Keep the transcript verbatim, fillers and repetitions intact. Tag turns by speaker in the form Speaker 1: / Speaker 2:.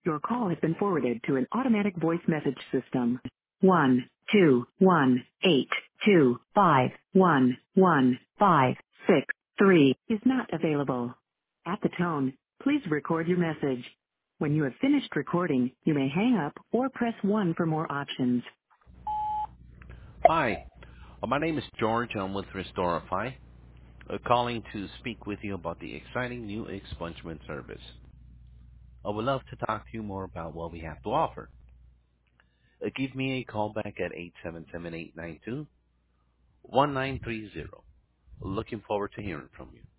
Speaker 1: Your call has been forwarded to an automatic voice message system. One, two, one, eight, two, five, one, one, five, six, three is not available. At the tone, please record your message. When you have finished recording, you may hang up or press one for more options.
Speaker 2: Hi, uh, my name is George. I'm with Restorify, uh, calling to speak with you about the exciting new expungement service. I would love to talk to you more about what we have to offer. Uh, give me a call back at eight seven seven, eight nine two, one nine three zero. Looking forward to hearing from you.